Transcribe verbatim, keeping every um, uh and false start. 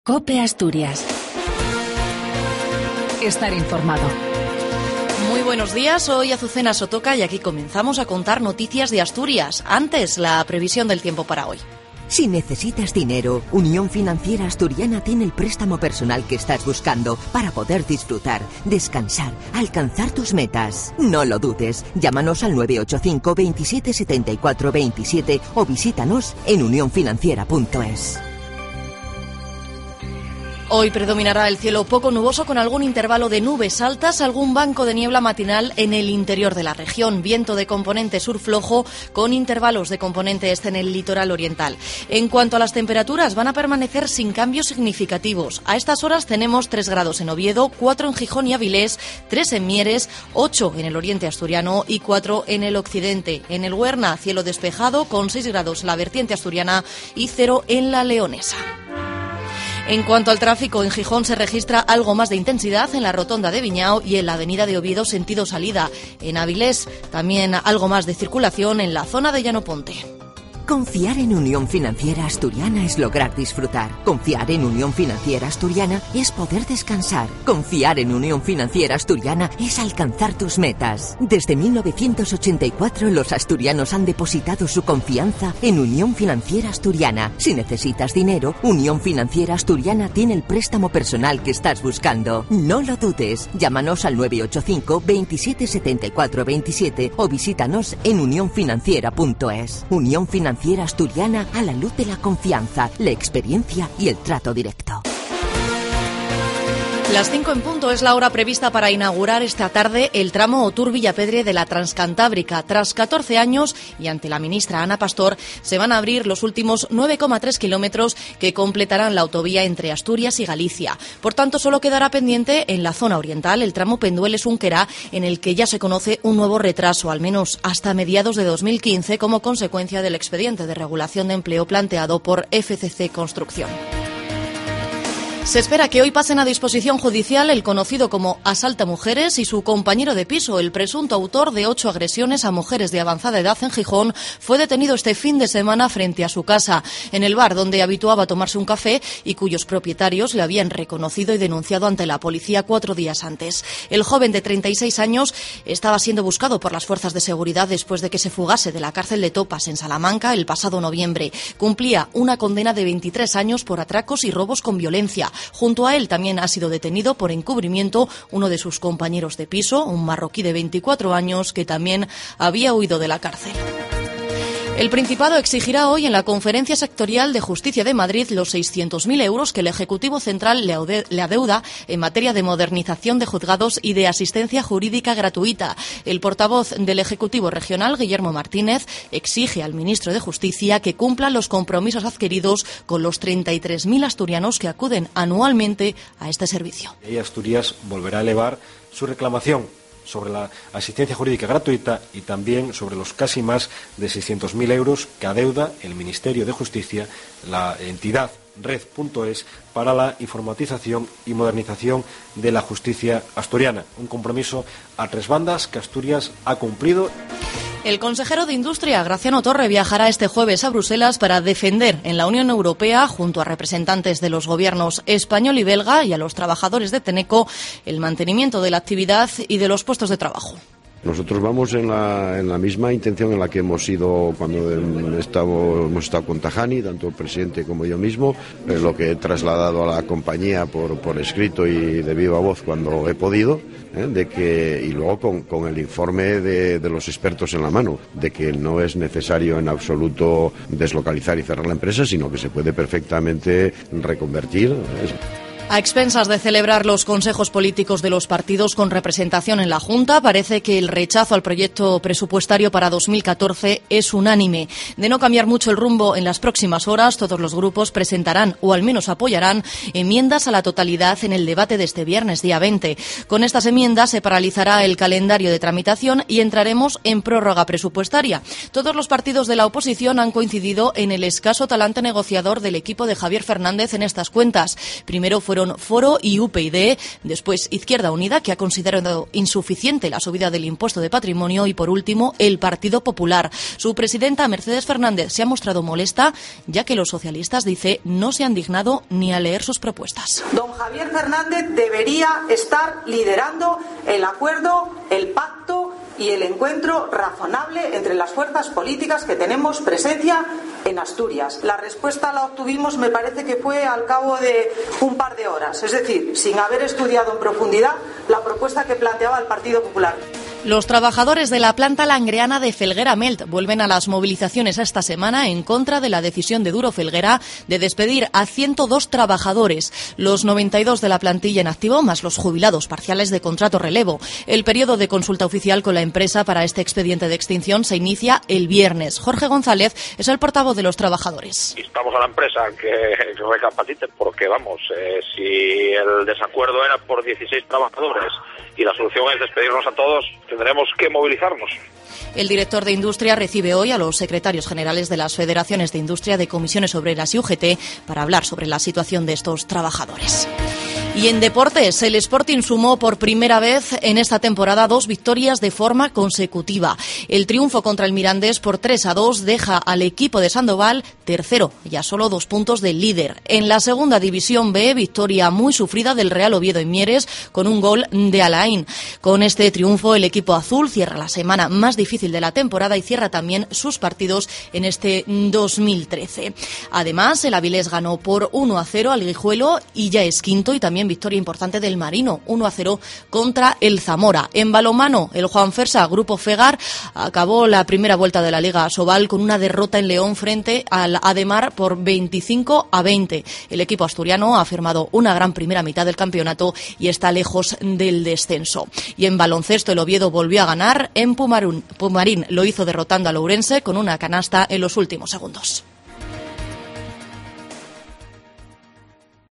COPE Asturias. Estar informado. Muy buenos días, soy Azucena Sotoca y aquí comenzamos a contar noticias de Asturias. Antes, la previsión del tiempo para hoy. Si necesitas dinero, Unión Financiera Asturiana tiene el préstamo personal que estás buscando para poder disfrutar, descansar, alcanzar tus metas. No lo dudes, llámanos al nueve ocho cinco, veintisiete setenta y cuatro veintisiete o visítanos en unión financiera punto es. Hoy predominará el cielo poco nuboso con algún intervalo de nubes altas, algún banco de niebla matinal en el interior de la región. Viento de componente sur flojo con intervalos de componente este en el litoral oriental. En cuanto a las temperaturas, van a permanecer sin cambios significativos. A estas horas tenemos tres grados en Oviedo, cuatro en Gijón y Avilés, tres en Mieres, ocho en el oriente asturiano y cuatro en el occidente. En el Huerna, cielo despejado con seis grados en la vertiente asturiana y cero en la leonesa. En cuanto al tráfico, en Gijón se registra algo más de intensidad en la rotonda de Viñao y en la avenida de Oviedo sentido salida. En Avilés también algo más de circulación en la zona de Llanoponte. Confiar en Unión Financiera Asturiana es lograr disfrutar. Confiar en Unión Financiera Asturiana es poder descansar. Confiar en Unión Financiera Asturiana es alcanzar tus metas. Desde mil novecientos ochenta y cuatro los asturianos han depositado su confianza en Unión Financiera Asturiana. Si necesitas dinero, Unión Financiera Asturiana tiene el préstamo personal que estás buscando. No lo dudes, llámanos al nueve ocho cinco, veintisiete setenta y cuatro veintisiete o visítanos en unión financiera punto es. Unión Financiera Asturiana a la luz de la confianza, la experiencia y el trato directo. Las cinco en punto es la hora prevista para inaugurar esta tarde el tramo Otur-Villapedre de la Transcantábrica. Tras catorce años y ante la ministra Ana Pastor, se van a abrir los últimos nueve coma tres kilómetros que completarán la autovía entre Asturias y Galicia. Por tanto, solo quedará pendiente en la zona oriental el tramo Pendueles-Unquera, en el que ya se conoce un nuevo retraso, al menos hasta mediados de dos mil quince, como consecuencia del expediente de regulación de empleo planteado por F C C Construcción. Se espera que hoy pasen a disposición judicial el conocido como Asalta Mujeres y su compañero de piso. El presunto autor de ocho agresiones a mujeres de avanzada edad en Gijón fue detenido este fin de semana frente a su casa, en el bar donde habituaba tomarse un café y cuyos propietarios le habían reconocido y denunciado ante la policía cuatro días antes. El joven de treinta y seis años estaba siendo buscado por las fuerzas de seguridad después de que se fugase de la cárcel de Topas en Salamanca el pasado noviembre. Cumplía una condena de veintitrés años por atracos y robos con violencia. Junto a él también ha sido detenido por encubrimiento uno de sus compañeros de piso, un marroquí de veinticuatro años que también había huido de la cárcel. El Principado exigirá hoy en la Conferencia Sectorial de Justicia de Madrid los seiscientos mil euros que el Ejecutivo Central le adeuda en materia de modernización de juzgados y de asistencia jurídica gratuita. El portavoz del Ejecutivo Regional, Guillermo Martínez, exige al ministro de Justicia que cumpla los compromisos adquiridos con los treinta y tres mil asturianos que acuden anualmente a este servicio. Y Asturias volverá a elevar su reclamación sobre la asistencia jurídica gratuita y también sobre los casi más de seiscientos mil euros que adeuda el Ministerio de Justicia, la entidad red punto es, para la informatización y modernización de la justicia asturiana. Un compromiso a tres bandas que Asturias ha cumplido. El consejero de Industria, Graciano Torre, viajará este jueves a Bruselas para defender en la Unión Europea, junto a representantes de los gobiernos español y belga y a los trabajadores de Teneco, el mantenimiento de la actividad y de los puestos de trabajo. Nosotros vamos en la, en la misma intención en la que hemos ido cuando hemos estado, hemos estado con Tajani, tanto el presidente como yo mismo, eh, lo que he trasladado a la compañía por, por escrito y de viva voz cuando he podido, eh, de que, y luego con, con el informe de, de los expertos en la mano, de que no es necesario en absoluto deslocalizar y cerrar la empresa, sino que se puede perfectamente reconvertir. Eh. A expensas de celebrar los consejos políticos de los partidos con representación en la Junta, parece que el rechazo al proyecto presupuestario para dos mil catorce es unánime. De no cambiar mucho el rumbo en las próximas horas, todos los grupos presentarán o al menos apoyarán enmiendas a la totalidad en el debate de este viernes, día veinte. Con estas enmiendas se paralizará el calendario de tramitación y entraremos en prórroga presupuestaria. Todos los partidos de la oposición han coincidido en el escaso talante negociador del equipo de Javier Fernández en estas cuentas. Primero fueron fueron Foro y U P YD, después Izquierda Unida, que ha considerado insuficiente la subida del impuesto de patrimonio, y por último el Partido Popular. Su presidenta, Mercedes Fernández, se ha mostrado molesta, ya que los socialistas, dice, no se han dignado ni a leer sus propuestas. Don Javier Fernández debería estar liderando el acuerdo, el pacto y el encuentro razonable entre las fuerzas políticas que tenemos presencia en Asturias. La respuesta la obtuvimos, me parece que fue al cabo de un par de horas, es decir, sin haber estudiado en profundidad la propuesta que planteaba el Partido Popular. Los trabajadores de la planta langreana de Felguera Melt vuelven a las movilizaciones esta semana en contra de la decisión de Duro Felguera de despedir a ciento dos trabajadores, los noventa y dos de la plantilla en activo, más los jubilados parciales de contrato relevo. El periodo de consulta oficial con la empresa para este expediente de extinción se inicia el viernes. Jorge González es el portavoz de los trabajadores. Instamos a la empresa que recapacite, porque vamos, eh, si el desacuerdo era por dieciséis trabajadores y la solución es despedirnos a todos, tendremos que movilizarnos. El director de Industria recibe hoy a los secretarios generales de las federaciones de industria, de comisiones obreras y U G T para hablar sobre la situación de estos trabajadores. Y en deportes, el Sporting sumó por primera vez en esta temporada dos victorias de forma consecutiva. El triunfo contra el Mirandés por tres a dos deja al equipo de Sandoval tercero y a solo dos puntos del líder. En la segunda división B, victoria muy sufrida del Real Oviedo en Mieres con un gol de Alain. Con este triunfo, el equipo azul cierra la semana más difícil de la temporada y cierra también sus partidos en este dos mil trece. Además, el Avilés ganó por uno a cero al Guijuelo y ya es quinto, y también victoria importante del Marino, uno a cero contra el Zamora. En balonmano, el Juan Fersa, Grupo Fegar, acabó la primera vuelta de la Liga Asobal con una derrota en León frente al Ademar por veinticinco a veinte. El equipo asturiano ha firmado una gran primera mitad del campeonato y está lejos del descenso. Y en baloncesto, el Oviedo volvió a ganar en Pumarún. Pumarín lo hizo derrotando al Ourense con una canasta en los últimos segundos.